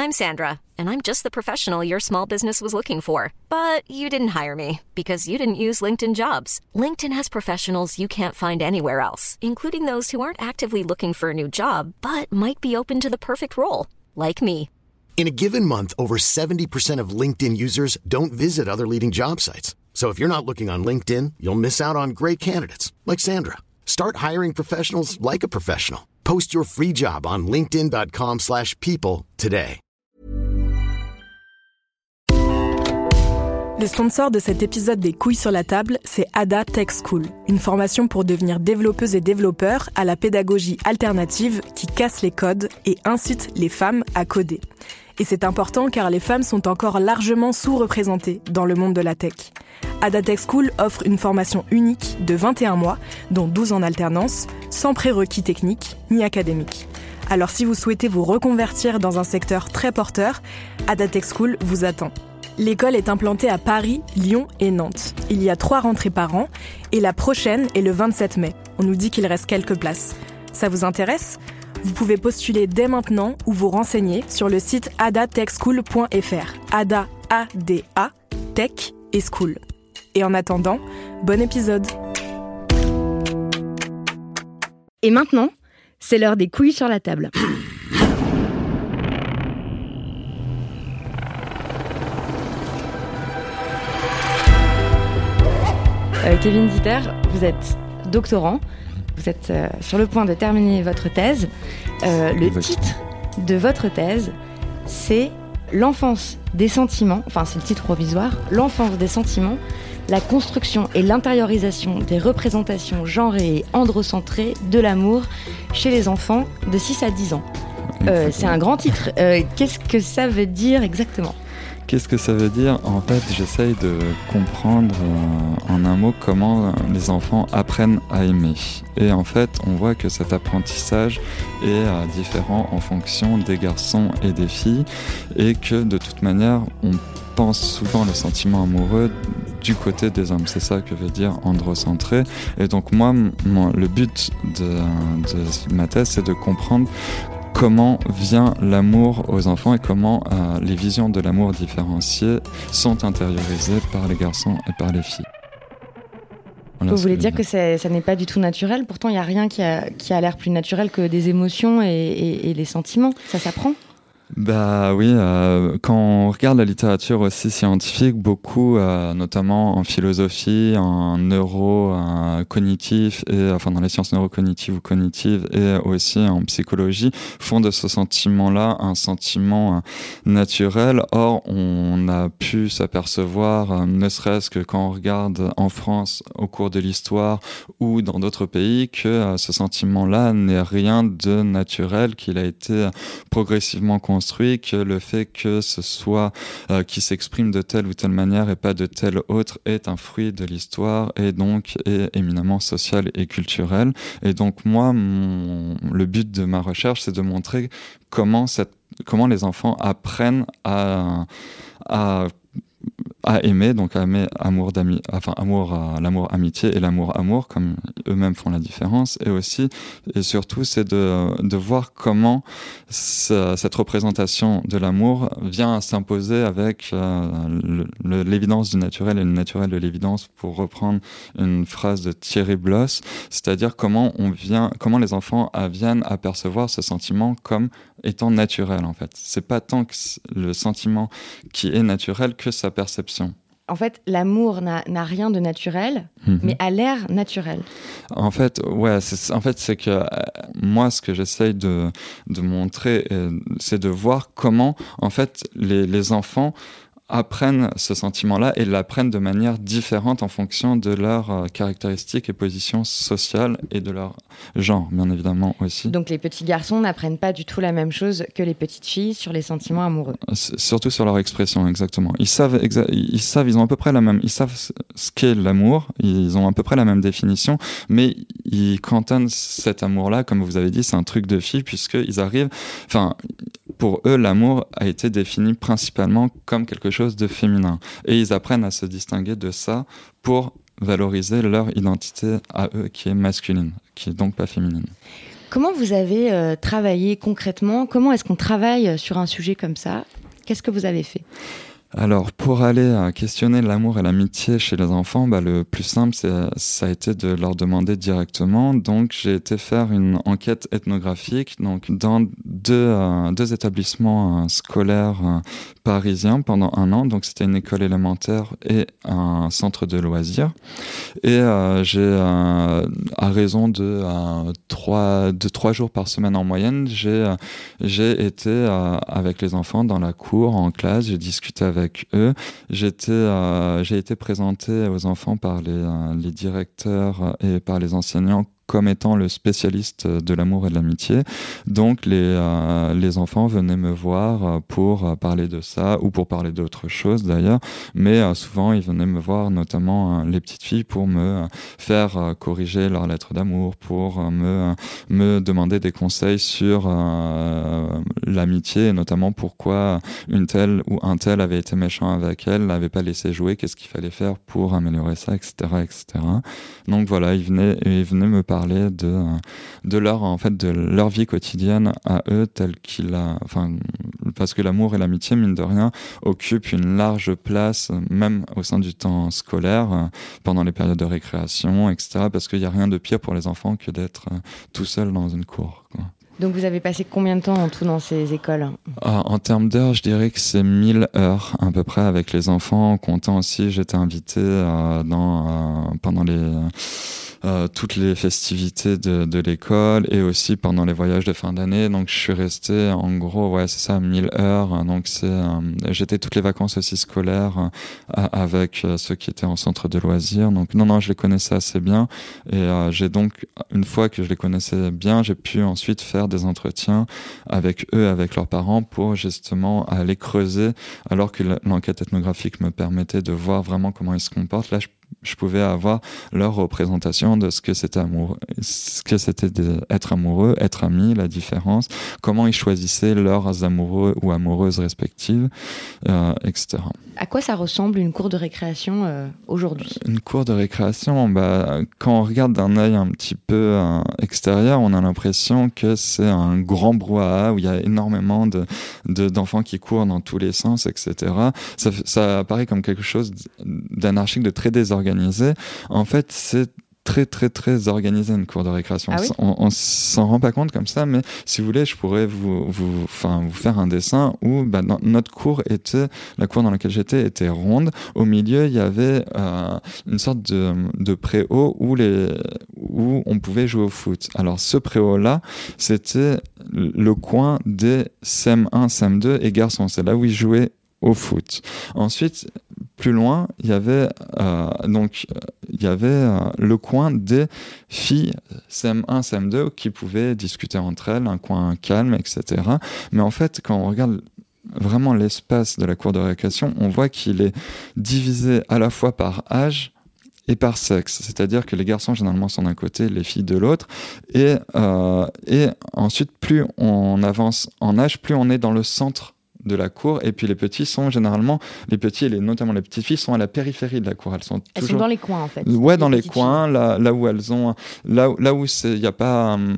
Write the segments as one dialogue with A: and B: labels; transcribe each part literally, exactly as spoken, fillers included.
A: I'm Sandra, and I'm just the professional your small business was looking for. But you didn't hire me because you didn't use LinkedIn Jobs. LinkedIn has professionals you can't find anywhere else, including those who aren't actively looking for a new job, but might be open to the perfect role, like me.
B: In a given month, over seventy percent of LinkedIn users don't visit other leading job sites. So if you're not looking on LinkedIn, you'll miss out on great candidates like Sandra. Start hiring professionals like a professional. Post your free job on linkedin.com slash people today.
C: Le sponsor de cet épisode des Couilles sur la table, c'est Ada Tech School, une formation pour devenir développeuse et développeur à la pédagogie alternative qui casse les codes et incite les femmes à coder. Et c'est important car les femmes sont encore largement sous-représentées dans le monde de la tech. Ada Tech School offre une formation unique de vingt et un mois, dont douze en alternance, sans prérequis techniques ni académiques. Alors si vous souhaitez vous reconvertir dans un secteur très porteur, Ada Tech School vous attend. L'école est implantée à Paris, Lyon et Nantes. Il y a trois rentrées par an et la prochaine est le vingt-sept mai. On nous dit qu'il reste quelques places. Ça vous intéresse ? Vous pouvez postuler dès maintenant ou vous renseigner sur le site ada tech school point f r. Ada, A D A, Tech et School. Et en attendant, bon épisode.
D: Et maintenant, c'est l'heure des couilles sur la table. Euh, Kevin Dieter, vous êtes doctorant, vous êtes euh, sur le point de terminer votre thèse. Euh, le titre de votre thèse, c'est L'enfance des sentiments, enfin c'est le titre provisoire, L'enfance des sentiments, la construction et l'intériorisation des représentations genrées et androcentrées de l'amour chez les enfants de six à dix ans. Euh, c'est un grand titre. Euh, qu'est-ce que ça veut dire exactement ?
E: Qu'est-ce que ça veut dire ? En fait, j'essaye de comprendre euh, en un mot comment les enfants apprennent à aimer. Et en fait, on voit que cet apprentissage est euh, différent en fonction des garçons et des filles et que de toute manière, on pense souvent le sentiment amoureux du côté des hommes. C'est ça que veut dire androcentré. Et donc moi, mon, le but de, de ma thèse, c'est de comprendre comment vient l'amour aux enfants et comment euh, les visions de l'amour différenciées sont intériorisées par les garçons et par les filles. Voilà. Vous
D: voulez dire que ça n'est pas du tout naturel ? Pourtant, il n'y a rien qui a, qui a l'air plus naturel que des émotions et, et, et les sentiments. Ça s'apprend ?
E: Bah oui, euh, quand on regarde la littérature aussi scientifique, beaucoup, euh, notamment en philosophie, en neuro-cognitif, et enfin dans les sciences neurocognitives ou cognitives, et aussi en psychologie, font de ce sentiment-là un sentiment euh, naturel. Or, on a pu s'apercevoir, euh, ne serait-ce que quand on regarde en France au cours de l'histoire ou dans d'autres pays, que euh, ce sentiment-là n'est rien de naturel, qu'il a été progressivement construit, que le fait que ce soit euh, qui s'exprime de telle ou telle manière et pas de telle autre est un fruit de l'histoire et donc est éminemment social et culturel. Et donc moi, mon, le but de ma recherche, c'est de montrer comment, cette, comment les enfants apprennent à, à à aimer, donc à aimer amour d'ami, enfin amour, euh, l'amour amitié et l'amour amour, comme eux-mêmes font la différence, et aussi et surtout c'est de de voir comment ce, cette représentation de l'amour vient à s'imposer avec euh, le, le, l'évidence du naturel et le naturel de l'évidence, pour reprendre une phrase de Thierry Bloss, c'est-à-dire comment on vient, comment les enfants viennent à percevoir ce sentiment comme étant naturel en fait. C'est pas tant que le sentiment qui est naturel que sa perception.
D: En fait, l'amour n'a, n'a rien de naturel, mmh. mais a l'air naturel.
E: En fait, ouais, c'est, en fait, c'est que euh, moi, ce que j'essaye de, de montrer, euh, c'est de voir comment, en fait, les, les enfants apprennent ce sentiment-là et l'apprennent de manière différente en fonction de leurs euh, caractéristiques et positions sociales et de leur genre, bien évidemment aussi.
D: Donc les petits garçons n'apprennent pas du tout la même chose que les petites filles sur les sentiments amoureux.
E: C- surtout sur leur expression, exactement. Ils savent, exa- ils savent, ils ont à peu près la même, ils savent ce qu'est l'amour, ils ont à peu près la même définition, mais ils cantonnent cet amour-là, comme vous avez dit, c'est un truc de fille, puisqu'ils arrivent, enfin, pour eux, l'amour a été défini principalement comme quelque chose de féminin. Et ils apprennent à se distinguer de ça pour valoriser leur identité à eux, qui est masculine, qui est donc pas féminine.
D: Comment vous avez euh, travaillé concrètement ? Comment est-ce qu'on travaille sur un sujet comme ça ? Qu'est-ce que vous avez fait ?
E: Alors, pour aller euh, questionner l'amour et l'amitié chez les enfants, bah, le plus simple, c'est, ça a été de leur demander directement. Donc, j'ai été faire une enquête ethnographique donc, dans deux, euh, deux établissements euh, scolaires euh, parisiens pendant un an. Donc, c'était une école élémentaire et un centre de loisirs. Et euh, j'ai, euh, à raison de, euh, trois, de trois jours par semaine en moyenne, j'ai, euh, j'ai été euh, avec les enfants dans la cour, en classe, j'ai discuté avec avec eux. J'étais, euh, j'ai été présenté aux enfants par les, euh, les directeurs et par les enseignants comme étant le spécialiste de l'amour et de l'amitié. Donc les, euh, les enfants venaient me voir pour parler de ça ou pour parler d'autres choses d'ailleurs, mais euh, souvent ils venaient me voir, notamment euh, les petites filles, pour me faire euh, corriger leurs lettres d'amour, pour euh, me, me demander des conseils sur euh, l'amitié, et notamment pourquoi une telle ou un tel avait été méchant avec elle, l'avait pas laissé jouer, qu'est-ce qu'il fallait faire pour améliorer ça, et cetera, et cetera. Donc voilà, ils venaient, ils venaient me parler de de leur en fait de leur vie quotidienne à eux, telle qu'il a, enfin parce que l'amour et l'amitié, mine de rien, occupent une large place même au sein du temps scolaire, euh, pendant les périodes de récréation, et cetera. Parce qu'il y a rien de pire pour les enfants que d'être euh, tout seul dans une cour, quoi.
D: Donc vous avez passé combien de temps en tout dans ces écoles ?
E: Ah, en termes d'heures, je dirais que c'est mille heures à peu près avec les enfants, en comptant aussi, j'étais invité euh, dans, euh, pendant les... Euh, toutes les festivités de, de l'école et aussi pendant les voyages de fin d'année. Donc je suis resté en gros, ouais c'est ça, mille heures. Donc c'est, euh, j'étais toutes les vacances aussi scolaires euh, avec euh, ceux qui étaient en centre de loisirs. Donc non, non, je les connaissais assez bien. Et euh, j'ai donc, une fois que je les connaissais bien, j'ai pu ensuite faire des entretiens avec eux, avec leurs parents, pour justement aller creuser, alors que l'enquête ethnographique me permettait de voir vraiment comment ils se comportent. Là, je je pouvais avoir leur représentation de ce que c'était amoureux, ce que c'était d'être amoureux, être ami, la différence, comment ils choisissaient leurs amoureux ou amoureuses respectives, euh, et cetera.
D: À quoi ça ressemble une cour de récréation euh, aujourd'hui ?
E: Une cour de récréation, bah, quand on regarde d'un œil un petit peu euh, extérieur, on a l'impression que c'est un grand brouhaha où il y a énormément de, de, d'enfants qui courent dans tous les sens, et cetera. Ça, ça apparaît comme quelque chose d'anarchique, de très désorganisé. En fait, c'est très très très organisé une cour de récréation.
D: Ah oui ?
E: on, on s'en rend pas compte comme ça, mais si vous voulez, je pourrais vous vous enfin vous faire un dessin où bah, dans, notre cour était, la cour dans laquelle j'étais était ronde. Au milieu, il y avait euh, une sorte de de préau où les où on pouvait jouer au foot. Alors ce préau là, c'était le coin des C M un, C M deux et garçons. C'est là où ils jouaient au foot. Ensuite, plus loin, il y avait euh, donc il y avait euh, le coin des filles C M un, C M deux qui pouvaient discuter entre elles, un coin calme, et cetera. Mais en fait, quand on regarde vraiment l'espace de la cour de récréation, on voit qu'il est divisé à la fois par âge et par sexe, c'est-à-dire que les garçons généralement sont d'un côté, les filles de l'autre, et euh, et ensuite plus on avance en âge, plus on est dans le centre de la cour, et puis les petits sont généralement, les petits et les, notamment les petites filles sont à la périphérie de la cour. Elles sont
D: elles
E: toujours...
D: sont dans les coins en fait.
E: Ouais, dans les
D: filles.
E: coins, là, là où elles ont, là, là où il y a pas, um...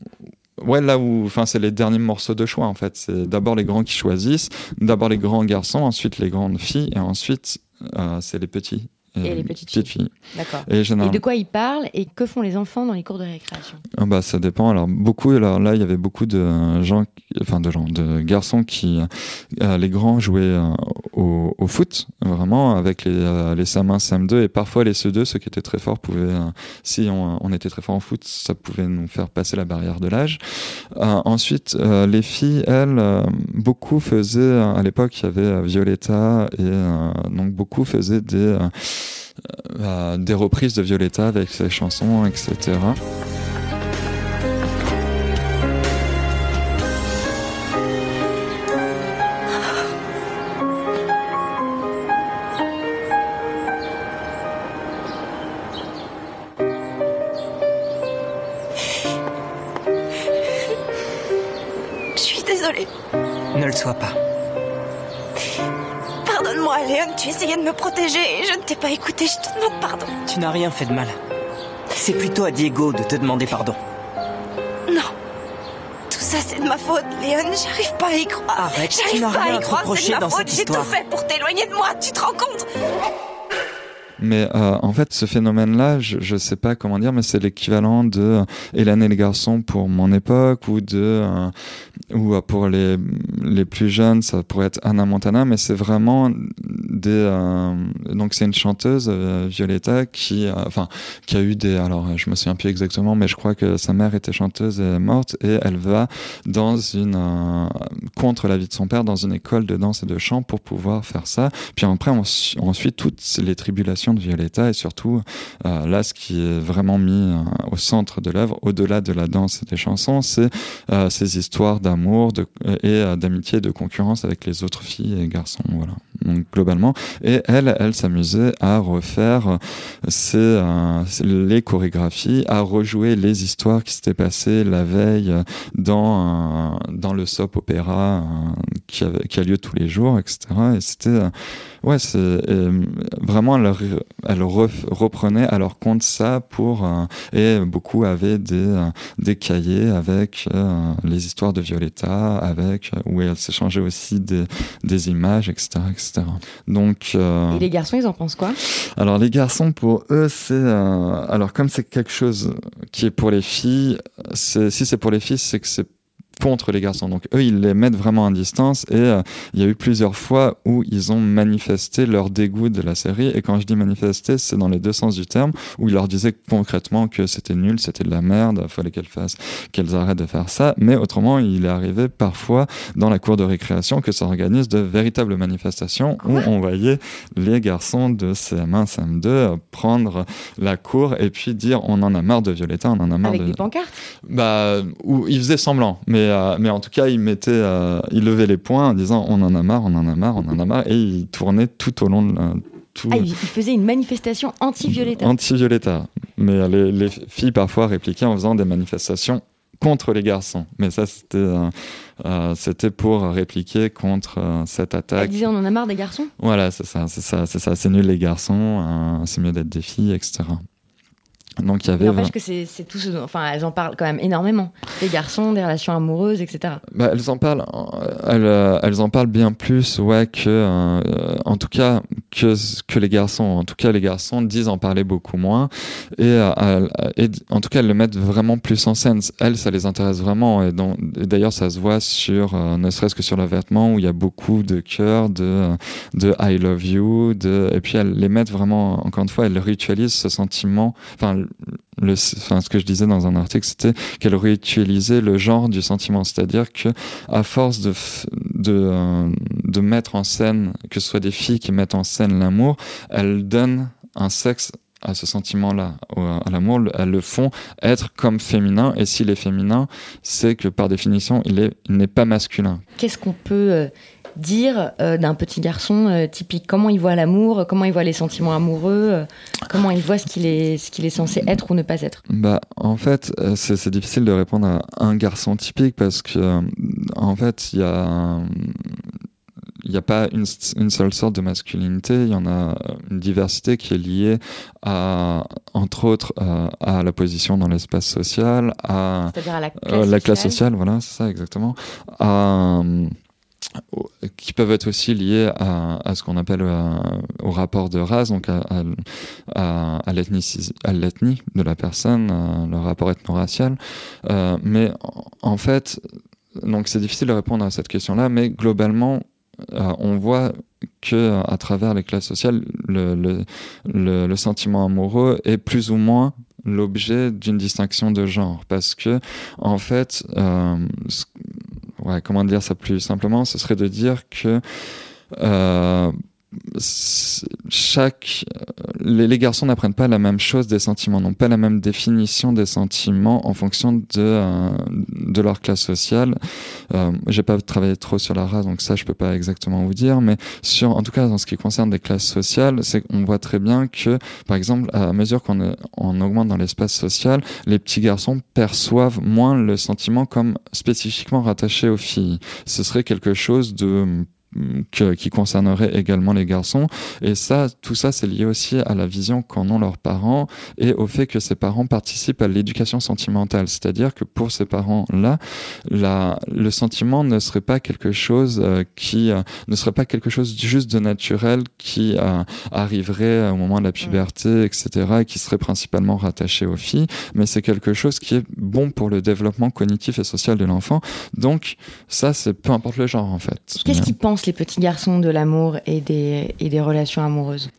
E: ouais, là où, enfin, c'est les derniers morceaux de choix en fait. C'est d'abord les grands qui choisissent, d'abord les grands garçons, ensuite les grandes filles, et ensuite euh, c'est les petits.
D: Et, et les petites filles.
E: filles.
D: D'accord.
E: Et, général...
D: et de quoi ils parlent et que font les enfants dans les cours de récréation ?
E: Ah bah ça dépend. Alors beaucoup. Alors là il y avait beaucoup de gens, enfin de gens, de garçons qui, euh, les grands jouaient euh, au, au foot vraiment avec les euh, les C M un, C M deux et parfois les C E deux, ceux qui étaient très forts pouvaient, euh, si on, on était très fort en foot, ça pouvait nous faire passer la barrière de l'âge. Euh, ensuite euh, les filles, elles, euh, beaucoup faisaient à l'époque il y avait Violetta et euh, donc beaucoup faisaient des euh, Euh, des reprises de Violetta avec ses chansons, et cetera.
F: Je suis désolée.
G: Ne le sois pas.
F: Pardonne-moi, Léon, tu essayais de me protéger et je ne t'ai pas écouté, je te demande pardon.
G: Tu n'as rien fait de mal. C'est plutôt à Diego de te demander pardon.
F: Non. ça, c'est de ma faute, Léon. J'arrive pas à y croire.
G: Arrête, tu
F: J'arrive
G: n'as
F: pas à
G: rien
F: y
G: à te
F: croire, c'est
G: reprocher
F: de ma
G: dans
F: faute.
G: cette
F: J'ai tout
G: histoire.
F: fait pour t'éloigner de moi, tu te rends compte?
E: Mais euh, en fait, ce phénomène-là, je, je sais pas comment dire, mais c'est l'équivalent de euh, Hélène et les garçons pour mon époque, ou de euh, ou euh, pour les les plus jeunes, ça pourrait être Hannah Montana, mais c'est vraiment des euh, donc c'est une chanteuse euh, Violetta qui euh, enfin qui a eu des alors je me souviens plus exactement, mais je crois que sa mère était chanteuse et est morte, et elle va dans une euh, contre l'avis de son père dans une école de danse et de chant pour pouvoir faire ça. Puis après on, on suit toutes les tribulations de Violetta, et surtout euh, là ce qui est vraiment mis euh, au centre de l'œuvre, au-delà de la danse et des chansons, c'est euh, ces histoires d'amour de, et euh, d'amitié et de concurrence avec les autres filles et garçons, voilà. Donc globalement, et elle, elle s'amusait à refaire ses, euh, les chorégraphies, à rejouer les histoires qui s'étaient passées la veille dans, euh, dans le soap opéra euh, qui, avait, qui a lieu tous les jours, et cetera. Et c'était, euh, ouais, c'est euh, vraiment, elle, elle ref, reprenait à leur compte ça pour, euh, et beaucoup avaient des, euh, des cahiers avec euh, les histoires de Violetta, avec, où elle s'échangeait aussi des, des images, et cetera, et cetera. Donc, euh...
D: Et les garçons, ils en pensent quoi?
E: Alors les garçons, pour eux, c'est euh... alors comme c'est quelque chose qui est pour les filles, c'est... si c'est pour les filles, c'est que c'est contre les garçons. Donc eux, ils les mettent vraiment à distance, et euh, il y a eu plusieurs fois où ils ont manifesté leur dégoût de la série. Et quand je dis manifester, c'est dans les deux sens du terme, où ils leur disaient concrètement que c'était nul, c'était de la merde, il fallait qu'elles fassent, qu'elles arrêtent de faire ça. Mais autrement, il est arrivé parfois dans la cour de récréation que ça organise de véritables manifestations où on voyait les garçons de C M un, C M deux prendre la cour et puis dire on en a marre de Violetta, on en a marre
D: Avec
E: de...
D: des pancartes?
E: Bah, où ils faisaient semblant, mais Euh, mais en tout cas, il mettait, euh, il levait les poings en disant on en a marre, on en a marre, on en a marre, et il tournait tout au long de la, tout.
D: Ah, il faisait une manifestation anti-Violetta.
E: Anti-Violetta. Mais les, les filles parfois répliquaient en faisant des manifestations contre les garçons. Mais ça, c'était, euh, euh, c'était pour répliquer contre euh, cette attaque.
D: Elle disait on en a marre des garçons.
E: Voilà, c'est ça, c'est ça, c'est ça. C'est nul les garçons, euh, c'est mieux d'être des filles, et cetera. Donc il y avait.
D: Il n'empêche que c'est, c'est tout ce dont, enfin, elles en parlent quand même énormément. Les garçons, des relations amoureuses, et cetera.
E: Bah, elles en parlent, elles, elles en parlent bien plus, ouais, que, euh, en tout cas, que, que les garçons. En tout cas, les garçons disent en parler beaucoup moins. Et, euh, et en tout cas, elles le mettent vraiment plus en scène. Elles, ça les intéresse vraiment. Et, donc, et d'ailleurs, ça se voit sur, euh, ne serait-ce que sur le vêtement, où il y a beaucoup de cœurs, de, de I love you, de, et puis elles les mettent vraiment, encore une fois, elles ritualisent ce sentiment, enfin, Le, enfin, ce que je disais dans un article, c'était qu'elle réutilisait le genre du sentiment, c'est-à-dire que à force de de euh, de mettre en scène, que ce soit des filles qui mettent en scène l'amour, elles donnent un sexe à ce sentiment-là, à l'amour, elles le font être comme féminin, et s'il est féminin, c'est que par définition, il est, il n'est pas masculin.
D: Qu'est-ce qu'on peut euh, dire euh, d'un petit garçon euh, typique? Comment il voit l'amour? Comment il voit les sentiments amoureux? euh, Comment il voit ce qu'il est, ce qu'il est censé être ou ne pas être?
E: Bah, en fait, c'est, c'est difficile de répondre à un garçon typique parce que, en fait, il y a... Il n'y a pas une, une seule sorte de masculinité, il y en a une diversité qui est liée à, entre autres, à, à la position dans l'espace social, à,
D: C'est-à-dire à la classe,
E: euh, la classe
D: sociale.
E: sociale, voilà, c'est ça exactement, à, qui peuvent être aussi liés à, à ce qu'on appelle euh, au rapport de race, donc à, à, à, l'ethnie, à l'ethnie de la personne, à le rapport ethno-racial. Euh, mais en fait, donc c'est difficile de répondre à cette question-là, mais globalement, Euh, on voit que à travers les classes sociales, le, le, le, le sentiment amoureux est plus ou moins l'objet d'une distinction de genre, parce que en fait, euh, ouais, comment dire ça plus simplement, ce serait de dire que euh, chaque les, les garçons n'apprennent pas la même chose des sentiments, n'ont pas la même définition des sentiments en fonction de euh, de leur classe sociale. Euh, j'ai pas travaillé trop sur la race, donc ça je peux pas exactement vous dire, mais sur, en tout cas, en ce qui concerne les classes sociales, c'est qu'on voit très bien que, par exemple, à mesure qu'on est, on augmente dans l'espace social, les petits garçons perçoivent moins le sentiment comme spécifiquement rattaché aux filles. Ce serait quelque chose de que, qui concernerait également les garçons. Et ça, tout ça, c'est lié aussi à la vision qu'en ont leurs parents et au fait que ces parents participent à l'éducation sentimentale. C'est-à-dire que pour ces parents-là, la, le sentiment ne serait pas quelque chose euh, qui euh, ne serait pas quelque chose juste de naturel qui euh, arriverait au moment de la puberté, et cetera, et qui serait principalement rattaché aux filles, mais c'est quelque chose qui est bon pour le développement cognitif et social de l'enfant. Donc ça, c'est peu importe le genre en fait.
D: Qu'est-ce qu'ils pensent les petits garçons de l'amour et des, et des relations amoureuses?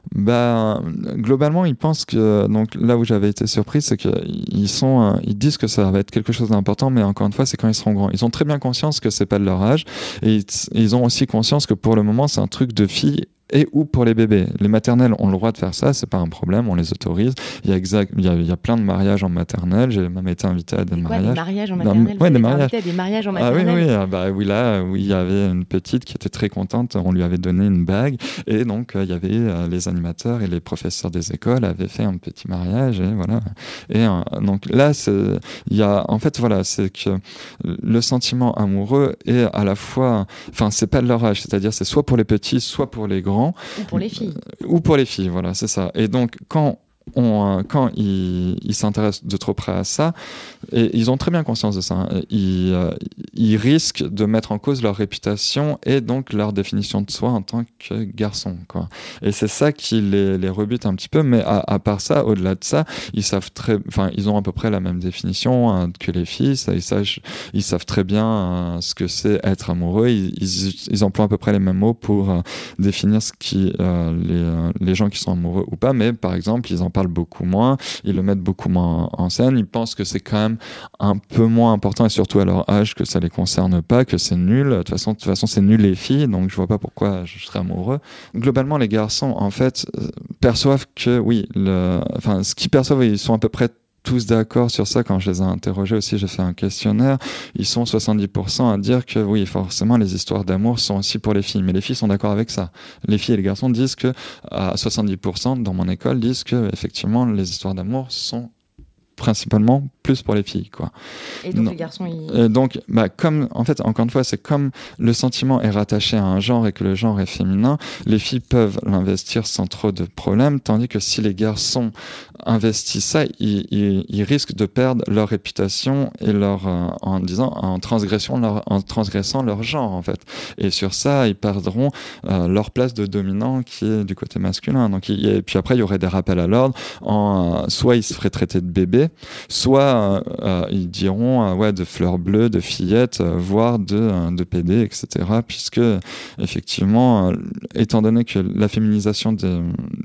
E: Bah, globalement, ils pensent que, donc là où j'avais été surpris, c'est qu'ils sont, ils disent que ça va être quelque chose d'important, mais encore une fois, c'est quand ils seront grands. Ils ont très bien conscience que c'est pas de leur âge, et ils ont aussi conscience que pour le moment, c'est un truc de filles et ou pour les bébés. Les maternelles ont le droit de faire ça, c'est pas un problème, on les autorise. Il y a exact, il y a, il y a plein de mariages en maternelle. J'ai même été invité à des
D: quoi,
E: mariages.
D: Des mariages en maternelle.
E: Non, ouais, des mariages.
D: Des mariages en maternelle.
E: Ah oui, oui, bah oui, là, oui, il y avait une petite qui était très contente. On lui avait donné une bague, et donc euh, il y avait euh, les animateurs et les professeurs des écoles avaient fait un petit mariage, et voilà. Et euh, donc là, c'est, il y a, en fait, voilà, c'est que le sentiment amoureux est à la fois, enfin, c'est pas de leur âge, c'est-à-dire c'est soit pour les petits, soit pour les grands.
D: Ou pour les filles.
E: Ou pour les filles, voilà, c'est ça. Et donc, quand on, quand ils, ils s'intéressent de trop près à ça, et ils ont très bien conscience de ça, hein, ils, euh, ils risquent de mettre en cause leur réputation et donc leur définition de soi en tant que garçon, quoi. Et c'est ça qui les, les rebute un petit peu, mais à, à part ça, au-delà de ça, ils savent très, enfin, ils ont à peu près la même définition hein, que les filles, ça, ils, savent, ils savent très bien euh, ce que c'est être amoureux, ils, ils, ils emploient à peu près les mêmes mots pour euh, définir ce qui, euh, les, euh, les gens qui sont amoureux ou pas, mais par exemple, ils en parlent beaucoup moins, ils le mettent beaucoup moins en scène, ils pensent que c'est quand même un peu moins important et surtout à leur âge que ça les concerne pas, que c'est nul. De toute façon, de toute façon c'est nul les filles, donc je vois pas pourquoi je serais amoureux. Globalement, les garçons, en fait, perçoivent que, oui, le, enfin, ce qu'ils perçoivent, ils sont à peu près tous d'accord sur ça. Quand je les ai interrogés aussi, j'ai fait un questionnaire, ils sont soixante-dix pour cent à dire que oui, forcément les histoires d'amour sont aussi pour les filles, mais les filles sont d'accord avec ça. Les filles et les garçons disent que à soixante-dix pour cent dans mon école disent que effectivement les histoires d'amour sont principalement plus pour les filles, quoi.
D: Et donc
E: non.
D: les garçons, ils...
E: Et donc, bah, comme, en fait, encore une fois, c'est comme le sentiment est rattaché à un genre et que le genre est féminin, les filles peuvent l'investir sans trop de problèmes, tandis que si les garçons investissent ça, ils, ils, ils risquent de perdre leur réputation et leur, euh, en disant, en transgression, leur, en transgressant leur genre, en fait. Et sur ça, ils perdront euh, leur place de dominant qui est du côté masculin. Donc, il, et puis après, il y aurait des rappels à l'ordre, en, euh, soit ils se feraient traiter de bébés, soit euh, ils diront euh, ouais, de fleurs bleues, de fillettes, euh, voire de, euh, de P D, et cetera. Puisque, effectivement, euh, étant donné que la féminisation de,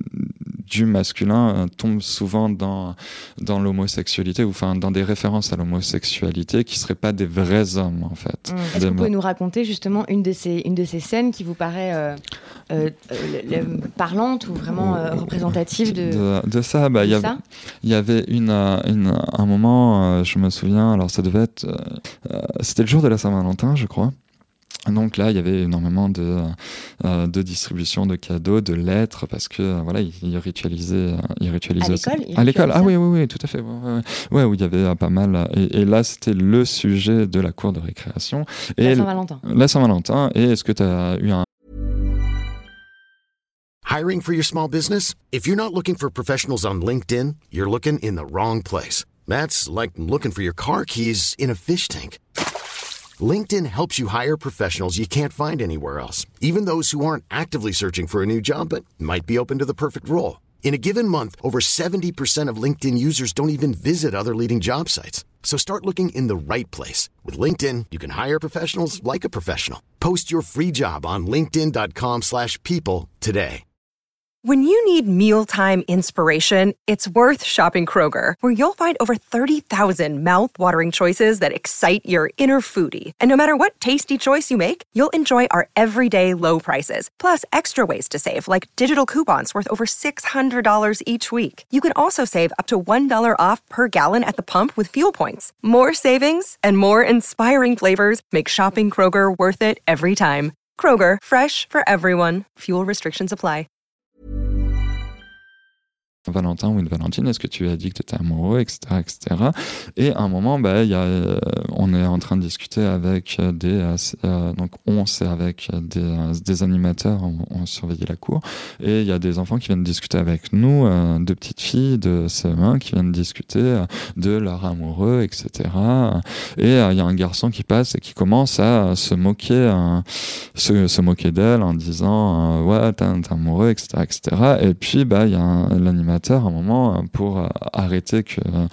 E: du masculin euh, tombe souvent dans, dans l'homosexualité, ou enfin dans des références à l'homosexualité qui ne seraient pas des vrais hommes, en fait.
D: Mmh. Est-ce que vous pouvez nous raconter justement une de ces, une de ces scènes qui vous paraît euh, euh, le, le, parlante ou vraiment euh, représentative de,
E: de, de ça? Bah, il y, y avait une, une, un moment, euh, je me souviens, alors ça devait être... Euh, c'était le jour de la Saint-Valentin, je crois. Donc là, il y avait énormément de, euh, de distribution de cadeaux, de lettres, parce que euh, voilà, ils, ils ritualisaient, ils ritualisaient.
D: À l'école,
E: à l'école, ah oui, oui, oui, tout à fait. Ouais, ouais, ouais, où il y avait euh, pas mal. Et, et là, c'était le sujet de la cour de récréation. Et
D: la Saint-Valentin.
E: La Saint-Valentin. Et est-ce que tu as eu un
B: Hiring for your small business? If you're not looking for professionals on LinkedIn, you're looking in the wrong place. That's like looking for your car keys in a fish tank. LinkedIn helps you hire professionals you can't find anywhere else, even those who aren't actively searching for a new job but might be open to the perfect role. In a given month, over seventy percent of LinkedIn users don't even visit other leading job sites. So start looking in the right place. With LinkedIn, you can hire professionals like a professional. Post your free job on linkedin dot com slash people today.
G: When you need mealtime inspiration, it's worth shopping Kroger, where you'll find over thirty thousand mouth-watering choices that excite your inner foodie. And no matter what tasty choice you make, you'll enjoy our everyday low prices, plus extra ways to save, like digital coupons worth over six hundred dollars each week. You can also save up to one dollar off per gallon at the pump with fuel points. More savings and more inspiring flavors make shopping Kroger worth it every time. Kroger, fresh for everyone. Fuel restrictions apply.
E: Valentin ou une Valentine, est-ce que tu as dit que tu étais amoureux, et cetera, et cetera. Et à un moment, bah, y a, euh, on est en train de discuter avec des, euh, donc on c'est avec des, euh, des animateurs, on, on surveillait la cour, et il y a des enfants qui viennent discuter avec nous, euh, deux petites filles de C E un qui viennent discuter euh, de leur amoureux, et cetera. Et il euh, y a un garçon qui passe et qui commence à se moquer, euh, se, se moquer d'elle en disant euh, ouais t'es, t'es amoureux, et cetera, et cetera. Et puis bah il y a l'animateur à un moment pour euh, arrêter que euh,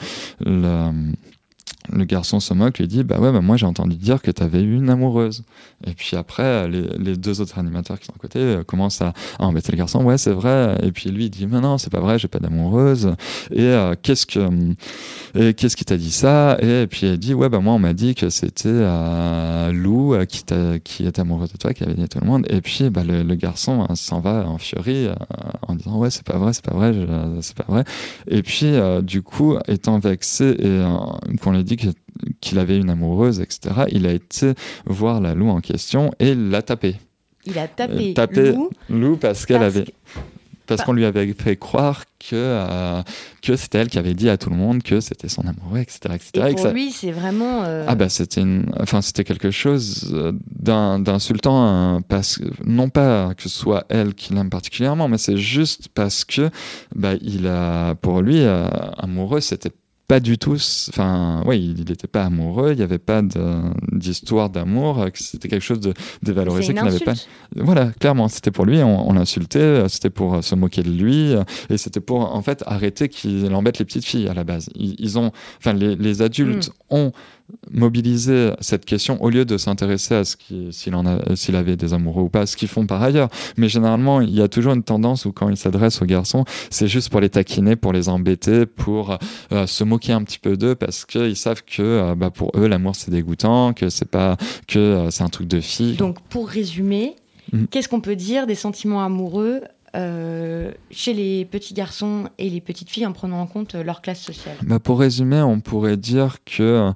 E: le le garçon se moque, lui dit bah ouais bah moi j'ai entendu dire que t'avais eu une amoureuse. Et puis après les, les deux autres animateurs qui sont à côté euh, commencent à, à embêter le garçon, ouais c'est vrai. Et puis lui il dit mais non c'est pas vrai, j'ai pas d'amoureuse. Et euh, qu'est-ce que et qu'est-ce qui t'a dit ça? Et puis elle dit ouais bah moi on m'a dit que c'était euh, Lou euh, qui t'a, qui est amoureuse de toi, qui avait dit à tout le monde. Et puis bah le, le garçon euh, s'en va en furie euh, en disant ouais c'est pas vrai c'est pas vrai je, c'est pas vrai. Et puis euh, du coup étant vexé et euh, qu'on lui dit qu'il avait une amoureuse, et cetera, il a été voir la Lou en question et l'a tapé.
D: Il a tapé,
E: tapé
D: Lou,
E: Lou parce qu'elle
D: parce
E: avait...
D: que...
E: Parce qu'on lui avait fait croire que, euh, que c'était elle qui avait dit à tout le monde que c'était son amoureux, et cetera, et cetera.
D: Et
E: et
D: pour
E: ça...
D: lui, c'est vraiment... Euh...
E: Ah bah c'était, une... enfin, c'était quelque chose d'un, d'insultant, hein, parce que, non pas que ce soit elle qui l'aime particulièrement, mais c'est juste parce que bah, il a, pour lui, euh, amoureux, c'était pas du tout, enfin, ouais, il n'était pas amoureux, il n'y avait pas de, d'histoire d'amour, c'était quelque chose de dévalorisé qu'il n'avait pas. Voilà, clairement, c'était pour lui, on, on l'insultait, c'était pour se moquer de lui, et c'était pour, en fait, arrêter qu'il embête les petites filles à la base. Ils, ils ont, enfin, les, les adultes mmh. ont mobiliser cette question au lieu de s'intéresser à ce qui, s'il, en a, s'il avait des amoureux ou pas, ce qu'ils font par ailleurs. Mais généralement, il y a toujours une tendance où quand ils s'adressent aux garçons, c'est juste pour les taquiner, pour les embêter, pour euh, se moquer un petit peu d'eux parce qu'ils savent que euh, bah, pour eux, l'amour c'est dégoûtant, que c'est, pas, que, euh, c'est un truc de fille.
D: Donc pour résumer, mmh. qu'est-ce qu'on peut dire des sentiments amoureux Euh, chez les petits garçons et les petites filles en prenant en compte leur classe sociale?
E: Bah pour résumer, on pourrait dire que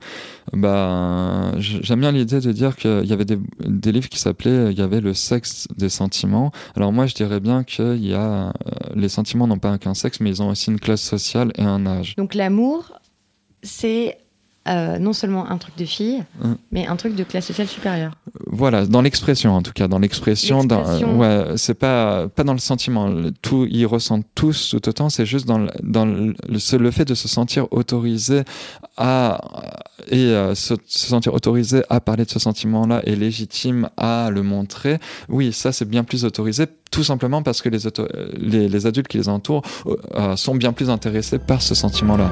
E: bah, j'aime bien l'idée de dire qu'il y avait des, des livres qui s'appelaient il y avait le sexe des sentiments. Alors moi je dirais bien que il y a, les sentiments n'ont pas qu'un sexe, mais ils ont aussi une classe sociale et un âge.
D: Donc l'amour, c'est Euh, non seulement un truc de fille, mmh. mais un truc de classe sociale supérieure.
E: Voilà, dans l'expression en tout cas, dans l'expression,
D: l'expression.
E: Dans, euh, ouais, c'est pas pas dans le sentiment. Tout, ils ressentent tous tout autant. C'est juste dans le, dans le, le, le fait de se sentir autorisé à et euh, se, se sentir autorisé à parler de ce sentiment-là et légitime à le montrer. Oui, ça c'est bien plus autorisé. Tout simplement parce que les, auto- les, les adultes qui les entourent euh, sont bien plus intéressés par ce sentiment-là.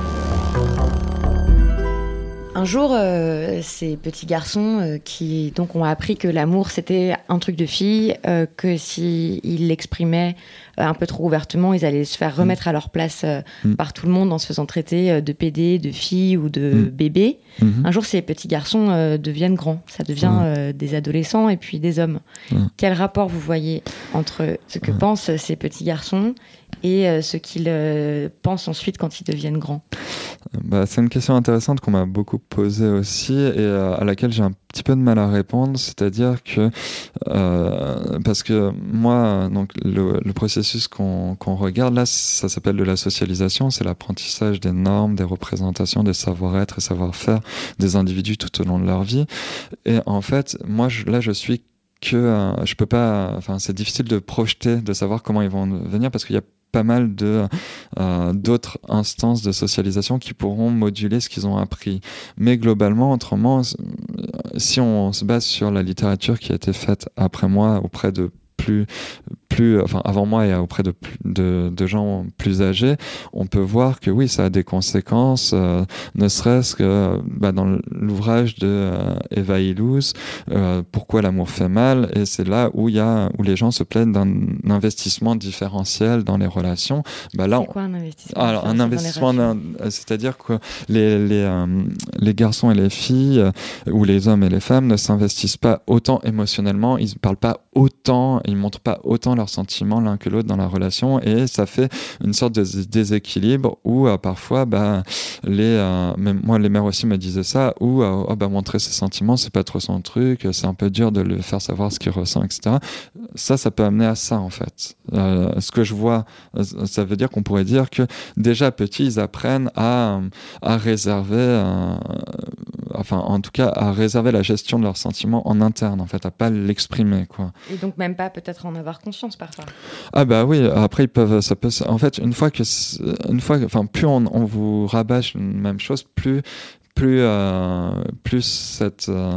D: Un jour, euh, ces petits garçons euh, qui donc ont appris que l'amour c'était un truc de fille, euh, que s'ils l'exprimaient euh, un peu trop ouvertement, ils allaient se faire remettre mmh. à leur place euh, mmh. par tout le monde en se faisant traiter euh, de pédé, de fille ou de mmh. bébé. Mmh. Un jour, ces petits garçons euh, deviennent grands, ça devient mmh. euh, des adolescents et puis des hommes. Mmh. Quel rapport vous voyez entre ce que mmh. pensent ces petits garçons et euh, ce qu'ils euh, pensent ensuite quand ils deviennent grands?
E: Bah, c'est une question intéressante qu'on m'a beaucoup posée aussi et euh, à laquelle j'ai un petit peu de mal à répondre, c'est-à-dire que euh, parce que moi donc le, le processus qu'on, qu'on regarde là, ça s'appelle de la socialisation, c'est l'apprentissage des normes, des représentations, des savoir-être et savoir-faire des individus tout au long de leur vie. Et en fait, moi je, là je suis que euh, je peux pas, enfin c'est difficile de projeter, de savoir comment ils vont venir parce qu'il y a pas mal de euh, d'autres instances de socialisation qui pourront moduler ce qu'ils ont appris. Mais globalement, autrement, si on se base sur la littérature qui a été faite après moi auprès de plus plus enfin avant moi et auprès de plus, de de gens plus âgés, on peut voir que oui, ça a des conséquences, euh, ne serait-ce que bah, dans l'ouvrage de euh, Eva Illouz, euh, Pourquoi l'amour fait mal, et c'est là où il y a où les gens se plaignent d'un investissement différentiel dans les relations. Bah là,
D: c'est quoi un investissement?
E: Alors un investissement, d'un, c'est-à-dire que les les euh, les garçons et les filles euh, ou les hommes et les femmes ne s'investissent pas autant émotionnellement, ils ne parlent pas autant, ils montrent pas autant leur leurs sentiments l'un que l'autre dans la relation, et ça fait une sorte de déséquilibre où euh, parfois bah, les, euh, même moi les mères aussi me disaient ça, où euh, oh, bah, montrer ses sentiments c'est pas trop son truc, c'est un peu dur de le faire savoir ce qu'il ressent, etc. Ça, ça peut amener à ça en fait. Euh, ce que je vois, ça veut dire qu'on pourrait dire que déjà petits ils apprennent à, à réserver euh, enfin en tout cas à réserver la gestion de leurs sentiments en interne en fait, à pas l'exprimer quoi.
D: Et donc même pas peut-être en avoir conscience parfois.
E: Ah bah oui, après ils peuvent, ça peut, en fait une fois que, une fois, enfin plus on, on vous rabâche une même chose, plus plus euh, plus cette euh,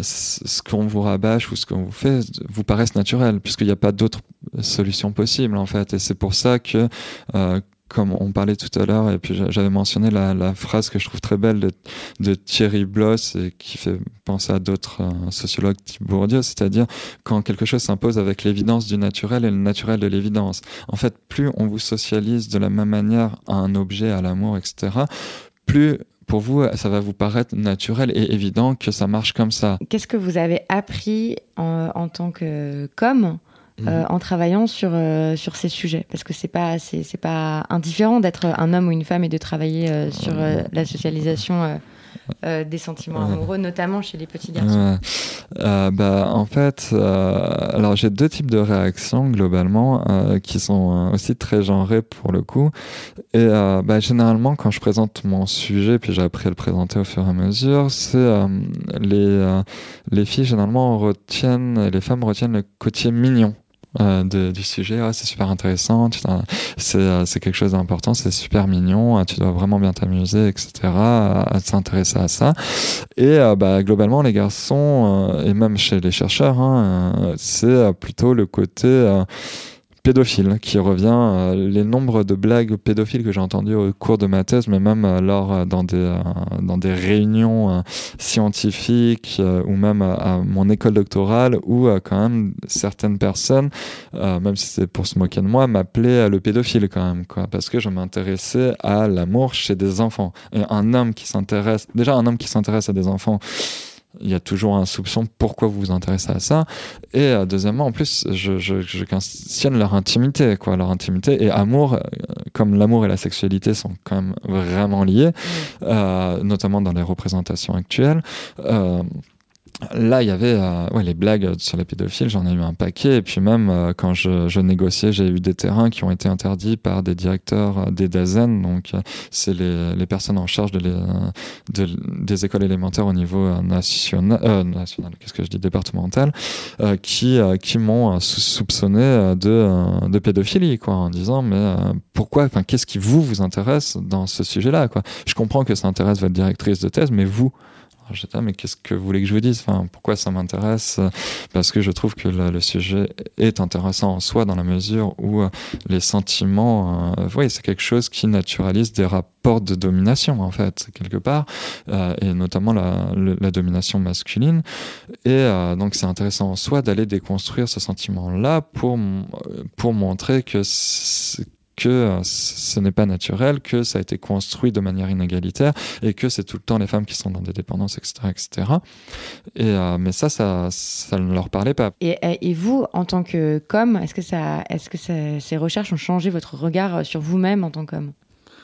E: ce qu'on vous rabâche ou ce qu'on vous fait vous paraisse naturel, puisqu'il n'y a pas d'autre solution possible en fait, et c'est pour ça que euh, comme on parlait tout à l'heure, et puis j'avais mentionné la, la phrase que je trouve très belle de, de Thierry Bloss et qui fait penser à d'autres euh, sociologues type Bourdieu, c'est-à-dire quand quelque chose s'impose avec l'évidence du naturel et le naturel de l'évidence. En fait, plus on vous socialise de la même manière à un objet, à l'amour, et cetera, plus pour vous, ça va vous paraître naturel et évident que ça marche comme ça.
D: Qu'est-ce que vous avez appris en, en tant que com Euh, en travaillant sur euh, sur ces sujets, parce que c'est pas c'est c'est pas indifférent d'être un homme ou une femme et de travailler euh, sur euh, la socialisation euh, euh, des sentiments
E: ouais.
D: amoureux, notamment chez les petits garçons.
E: Ouais. Euh, bah en fait, euh, alors j'ai deux types de réactions globalement euh, qui sont aussi très genrées pour le coup. Et euh, bah, généralement quand je présente mon sujet, puis j'ai appris à le présenter au fur et à mesure, c'est euh, les euh, les filles généralement retiennent, les femmes retiennent le côté mignon. Euh, de, du sujet, ouais, c'est super intéressant, tu c'est, euh, c'est quelque chose d'important, c'est super mignon, euh, tu dois vraiment bien t'amuser, et cetera, à, à s'intéresser à ça. Et euh, bah, globalement, les garçons, euh, et même chez les chercheurs, hein, euh, c'est euh, plutôt le côté euh, pédophile qui revient. Euh, les nombres de blagues pédophiles que j'ai entendues au cours de ma thèse, mais même euh, lors euh, dans des euh, dans des réunions euh, scientifiques euh, ou même euh, à mon école doctorale, où euh, quand même certaines personnes, euh, même si c'est pour se moquer de moi, m'appelaient euh, le pédophile quand même, quoi, parce que je m'intéressais à l'amour chez des enfants. Et un homme qui s'intéresse, déjà un homme qui s'intéresse à des enfants, il y a toujours un soupçon pourquoi vous vous intéressez à ça. Et euh, deuxièmement, en plus, je, je, je questionne leur intimité, quoi, leur intimité et amour, euh, comme l'amour et la sexualité sont quand même vraiment liés, mmh. euh, notamment dans les représentations actuelles. Euh, Là, il y avait euh, ouais, les blagues sur les pédophiles, j'en ai eu un paquet. Et puis même, euh, quand je, je négociais, j'ai eu des terrains qui ont été interdits par des directeurs euh, des DAZEN. Donc, euh, c'est les, les personnes en charge de les, de, des écoles élémentaires au niveau euh, national, euh, national, qu'est-ce que je dis, départemental, euh, qui, euh, qui m'ont euh, soupçonné de, euh, de pédophilie, quoi, en disant, mais euh, pourquoi, enfin, qu'est-ce qui vous, vous intéresse dans ce sujet-là, quoi. Je comprends que ça intéresse votre directrice de thèse, mais vous, je dis, mais qu'est-ce que vous voulez que je vous dise, enfin, pourquoi ça m'intéresse? Parce que je trouve que le, le sujet est intéressant en soi, dans la mesure où euh, les sentiments, euh, oui, c'est quelque chose qui naturalise des rapports de domination, en fait, quelque part, euh, et notamment la, le, la domination masculine. Et euh, donc, c'est intéressant en soi d'aller déconstruire ce sentiment-là pour, pour montrer que c'est, que ce n'est pas naturel, que ça a été construit de manière inégalitaire et que c'est tout le temps les femmes qui sont dans des dépendances, et cetera, et cetera. Et euh, mais ça, ça, ça ne leur parlait pas.
D: Et, et vous, en tant que com, est-ce que ça, est-ce que ça, ces recherches ont changé votre regard sur vous-même en tant qu'homme ?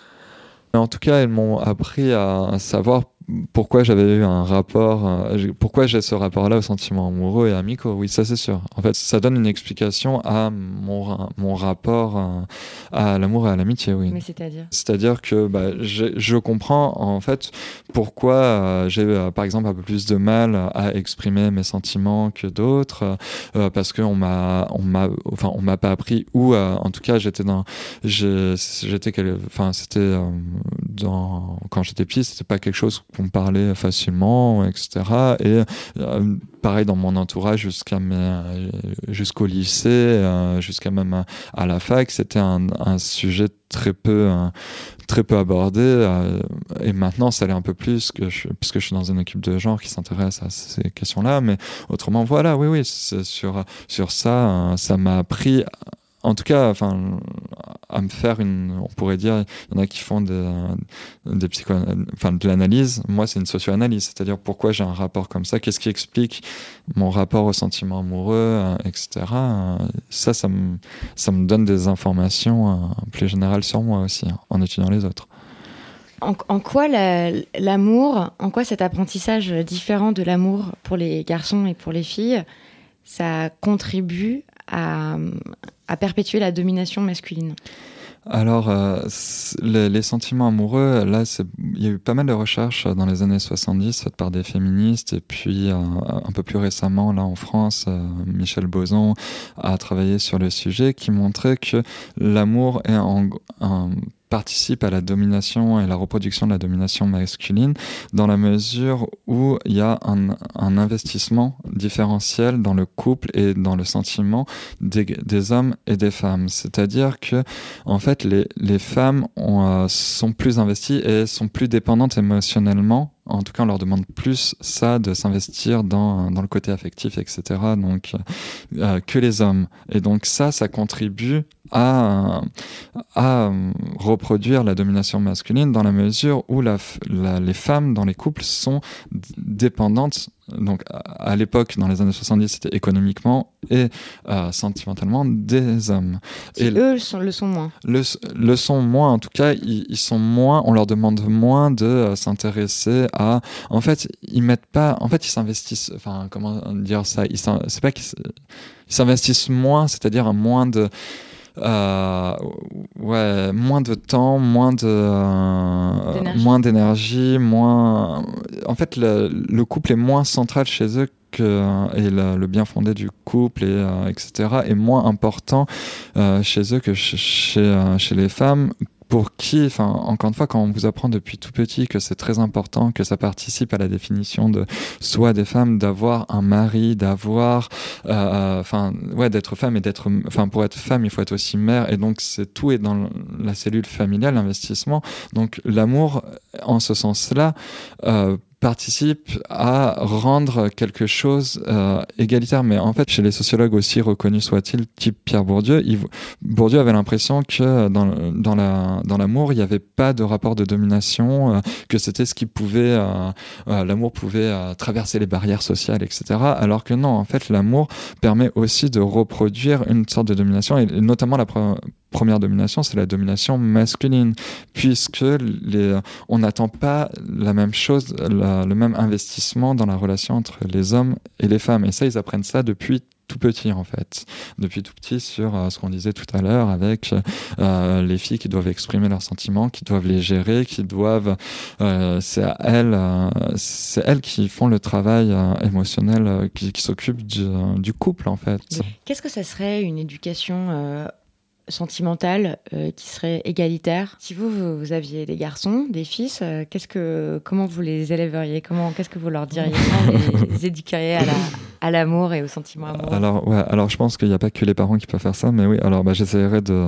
E: En tout cas, elles m'ont appris à savoir pourquoi j'avais eu un rapport, euh, pourquoi j'ai ce rapport-là aux sentiments amoureux et amicaux. Oui, ça c'est sûr. En fait, ça donne une explication à mon, mon rapport euh, à l'amour et à l'amitié, oui.
D: Mais c'est-à-dire
E: C'est-à-dire que bah, je comprends en fait pourquoi euh, j'ai euh, par exemple un peu plus de mal à exprimer mes sentiments que d'autres, euh, parce qu'on m'a, on m'a, enfin, on m'a pas appris, ou euh, en tout cas j'étais dans, j'ai, j'étais, enfin, c'était euh, dans, quand j'étais petit, c'était pas quelque chose qu'on parlait facilement, et cetera. Et euh, pareil dans mon entourage jusqu'à mes, jusqu'au lycée, euh, jusqu'à même à, à la fac, c'était un, un sujet très peu, euh, très peu abordé. Euh, et maintenant, ça l'est un peu plus, que je, puisque je suis dans une équipe de genre qui s'intéresse à ces questions-là. Mais autrement, voilà, oui, oui, c'est sur, sur ça, euh, ça m'a appris en tout cas, enfin, à me faire une, on pourrait dire, il y en a qui font des, des psycho, enfin, de l'analyse. Moi, c'est une socio-analyse, c'est-à-dire pourquoi j'ai un rapport comme ça, qu'est-ce qui explique mon rapport au sentiment amoureux, euh, et cetera. Ça, ça me, ça me donne des informations euh, plus générales sur moi aussi, hein, en étudiant les autres.
D: En, en quoi la, l'amour, en quoi cet apprentissage différent de l'amour pour les garçons et pour les filles, ça contribue à, à perpétuer la domination masculine ?
E: Alors, euh, les, les sentiments amoureux, là, c'est, il y a eu pas mal de recherches dans les années soixante-dix faites par des féministes, et puis euh, un peu plus récemment, là en France, euh, Michel Boson a travaillé sur le sujet, qui montrait que l'amour est en, en participe à la domination et la reproduction de la domination masculine, dans la mesure où il y a un, un investissement différentiel dans le couple et dans le sentiment des, des hommes et des femmes. C'est-à-dire que, en fait, les, les femmes ont, euh, sont plus investies et sont plus dépendantes émotionnellement. En tout cas, on leur demande plus ça, de s'investir dans, dans le côté affectif, et cetera, donc, euh, que les hommes. Et donc ça, ça contribue à, à reproduire la domination masculine, dans la mesure où la, la, les femmes dans les couples sont dépendantes. Donc à l'époque, dans les années soixante-dix, c'était économiquement et euh, sentimentalement des hommes.
D: Et eux le sont, le sont moins.
E: Le, le sont moins, en tout cas, ils, ils sont moins, on leur demande moins de euh, s'intéresser à... En fait, ils mettent pas... En fait, ils s'investissent... Enfin, comment dire ça ils C'est pas qu'ils ils s'investissent moins, c'est-à-dire à moins de... Euh, ouais, moins de temps, moins de euh,
D: d'énergie.
E: moins d'énergie, moins. En fait, le, le couple est moins central chez eux que et le, le bien fondé du couple et euh, et cetera est moins important euh, chez eux que chez chez, euh, chez les femmes. Pour qui, enfin, encore une fois, quand on vous apprend depuis tout petit que c'est très important, que ça participe à la définition de soi des femmes, d'avoir un mari, d'avoir, enfin, euh, ouais, d'être femme et d'être, enfin, pour être femme, il faut être aussi mère, et donc c'est tout est dans la cellule familiale, l'investissement. Donc l'amour, en ce sens-là, euh, participe à rendre quelque chose euh, égalitaire. Mais en fait, chez les sociologues aussi reconnus soit-il, type Pierre Bourdieu, il, Bourdieu avait l'impression que dans, dans, la, dans l'amour, il n'y avait pas de rapport de domination, euh, que c'était ce qui pouvait... Euh, euh, l'amour pouvait euh, traverser les barrières sociales, et cetera. Alors que non, en fait, l'amour permet aussi de reproduire une sorte de domination, et, et notamment la pre- première domination, c'est la domination masculine, puisque les, on n'attend pas la même chose, la, le même investissement dans la relation entre les hommes et les femmes. Et ça, ils apprennent ça depuis tout petit, en fait. Depuis tout petit, sur euh, ce qu'on disait tout à l'heure, avec euh, les filles qui doivent exprimer leurs sentiments, qui doivent les gérer, qui doivent... Euh, c'est à elles, euh, c'est elles qui font le travail euh, émotionnel, euh, qui, qui s'occupent du, du couple, en fait.
D: Qu'est-ce que ça serait une éducation euh... sentimentale euh, qui serait égalitaire? Si vous, vous, vous aviez des garçons, des fils, euh, qu'est-ce que, comment vous les élèveriez? Comment, qu'est-ce que vous leur diriez? Comment les, les éduqueriez à, la, à l'amour et au sentiment amoureux?
E: Alors, ouais, alors je pense qu'il n'y a pas que les parents qui peuvent faire ça, mais oui, alors bah, j'essaierai de,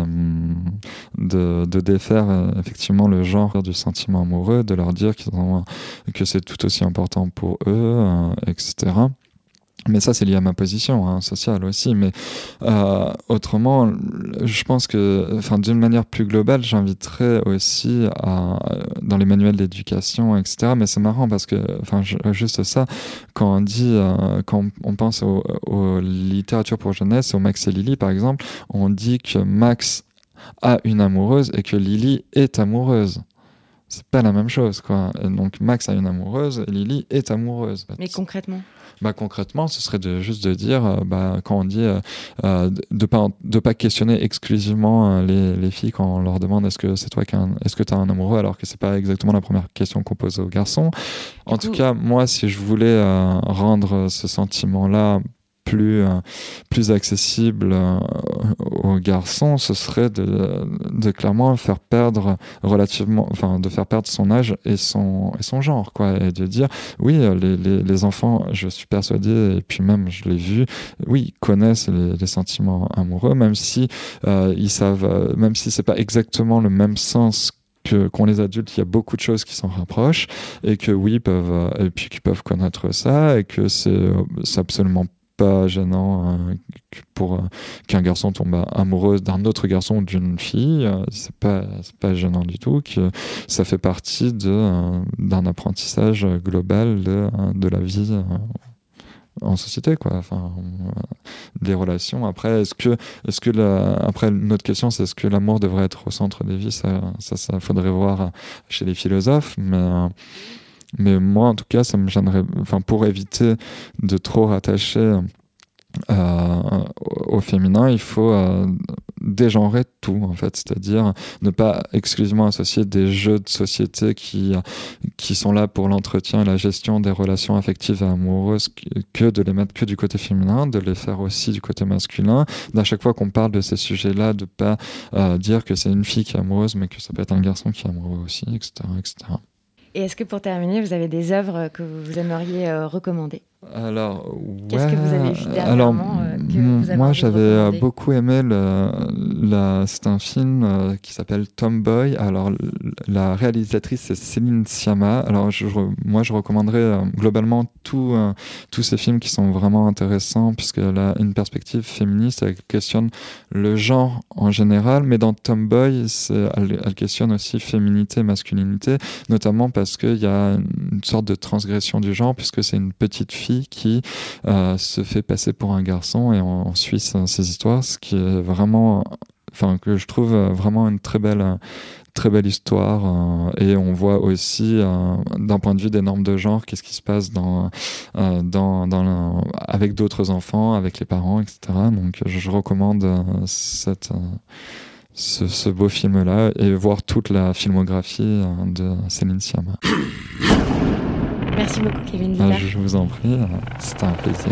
E: de, de défaire euh, effectivement le genre du sentiment amoureux, de leur dire qu'ils ont, que c'est tout aussi important pour eux, euh, et cetera. Mais ça, c'est lié à ma position hein, sociale aussi. Mais euh, autrement, je pense que, enfin, d'une manière plus globale, j'inviterais aussi à, dans les manuels d'éducation, et cetera. Mais c'est marrant parce que, enfin, juste ça, quand on dit, euh, quand on pense aux, aux littératures pour jeunesse, au Max et Lily, par exemple, on dit que Max a une amoureuse et que Lily est amoureuse. C'est pas la même chose, quoi. Et donc Max a une amoureuse et Lily est amoureuse.
D: Mais concrètement?
E: Bah concrètement, ce serait de juste de dire, euh, bah quand on dit euh, euh, de pas de pas questionner exclusivement euh, les les filles quand on leur demande est-ce que c'est toi qui as un, est-ce que t'as un amoureux, alors que c'est pas exactement la première question qu'on pose aux garçons. En tout cas, moi, si je voulais euh, rendre ce sentiment-là plus euh, plus accessible euh, aux garçons, ce serait de de clairement faire perdre relativement, enfin de faire perdre son âge et son et son genre, quoi, et de dire oui, les les les enfants, je suis persuadé, et puis même je l'ai vu, oui, ils connaissent les, les sentiments amoureux, même si euh, ils savent, euh, même si c'est pas exactement le même sens que qu'ont les adultes, il y a beaucoup de choses qui s'en rapprochent, et que oui, peuvent et puis qu'ils peuvent connaître ça, et que c'est c'est absolument pas gênant euh, pour euh, qu'un garçon tombe amoureux d'un autre garçon ou d'une fille. Euh, c'est pas c'est pas gênant du tout. Que ça fait partie de euh, d'un apprentissage global de de la vie euh, en société, quoi. Enfin, euh, des relations. Après, est-ce que est-ce que la, après notre question, c'est est-ce que l'amour devrait être au centre des vies? Ça, ça, ça faudrait voir chez les philosophes, mais euh, mais moi, en tout cas, ça me gênerait. Enfin, pour éviter de trop rattacher Euh, au féminin, il faut euh, dégenrer tout, en fait, c'est-à-dire ne pas exclusivement associer des jeux de société qui, qui sont là pour l'entretien et la gestion des relations affectives et amoureuses, que de les mettre que du côté féminin, de les faire aussi du côté masculin, d'à chaque fois qu'on parle de ces sujets-là, de pas euh, dire que c'est une fille qui est amoureuse, mais que ça peut être un garçon qui est amoureux aussi, et cetera, et cetera.
D: Et est-ce que pour terminer, vous avez des œuvres que vous aimeriez euh, recommander ?
E: Alors, ouais.
D: Qu'est-ce que vous avez vu dernièrement
E: Alors,
D: euh, que vous avez
E: moi,
D: envie de
E: j'avais
D: recommander ?
E: beaucoup aimé le, la, c'est un film euh, qui s'appelle Tomboy. Alors, la réalisatrice, c'est Céline Sciamma. Alors, je, moi, je recommanderais euh, globalement tout, euh, tous ces films qui sont vraiment intéressants, puisqu'elle a une perspective féministe. Elle questionne le genre en général, mais dans Tomboy, c'est, elle, elle questionne aussi féminité, masculinité, notamment parce qu'il y a une sorte de transgression du genre, puisque c'est une petite fille qui euh, se fait passer pour un garçon et on, on suit ces histoires, ce qui est vraiment, enfin que je trouve vraiment une très belle, très belle histoire. Euh, et on voit aussi, euh, d'un point de vue des normes de genre, qu'est-ce qui se passe dans, euh, dans, dans la, avec d'autres enfants, avec les parents, et cetera. Donc je, je recommande euh, cette, euh, ce, ce beau film-là et voir toute la filmographie euh, de Céline Sciamma.
D: Merci beaucoup, Kevin Dita.
E: Ah, je vous en prie, c'était un plaisir.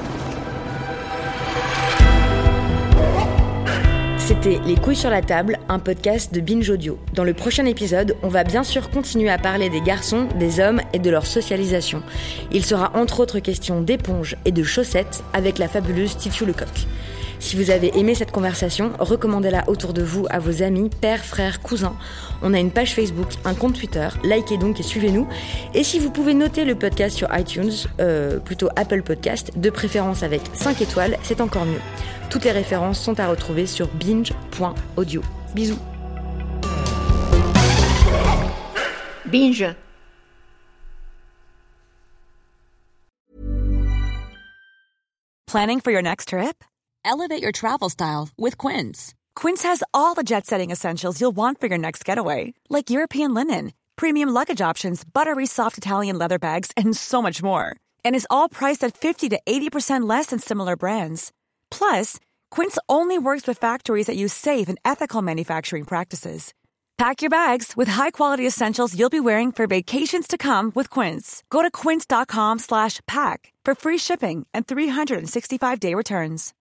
H: C'était Les couilles sur la table, un podcast de Binge Audio. Dans le prochain épisode, on va bien sûr continuer à parler des garçons, des hommes et de leur socialisation. Il sera entre autres question d'éponges et de chaussettes avec la fabuleuse Tifiou Lecoq. Si vous avez aimé cette conversation, recommandez-la autour de vous à vos amis, pères, frères, cousins. On a une page Facebook, un compte Twitter, likez donc et suivez-nous. Et si vous pouvez noter le podcast sur iTunes, euh, plutôt Apple Podcast, de préférence avec cinq étoiles, c'est encore mieux. Toutes les références sont à retrouver sur binge point audio. Bisous.
F: Binge.
I: Planning for your next trip? Elevate your travel style with Quince. Quince has all the jet-setting essentials you'll want for your next getaway, like European linen, premium luggage options, buttery soft Italian leather bags, and so much more. And is all priced at fifty to eighty percent less than similar brands. Plus, Quince only works with factories that use safe and ethical manufacturing practices. Pack your bags with high-quality essentials you'll be wearing for vacations to come with Quince. Go to quince dot com slash pack for free shipping and three sixty-five day returns.